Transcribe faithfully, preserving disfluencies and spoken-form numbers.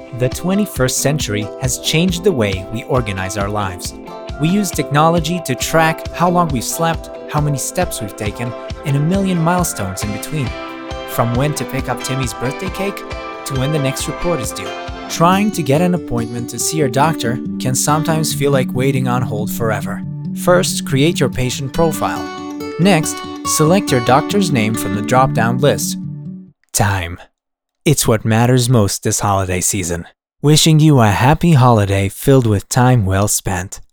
The twenty-first century has changed the way we organize our lives. We use technology to track how long we've slept, how many steps we've taken, and a million milestones in between. From when to pick up Timmy's birthday cake to when the next report is due. Trying to get an appointment to see your doctor can sometimes feel like waiting on hold forever. First, create your patient profile. Next, select your doctor's name from the drop-down list. Time. It's what matters most this holiday season. Wishing you a happy holiday filled with time well spent.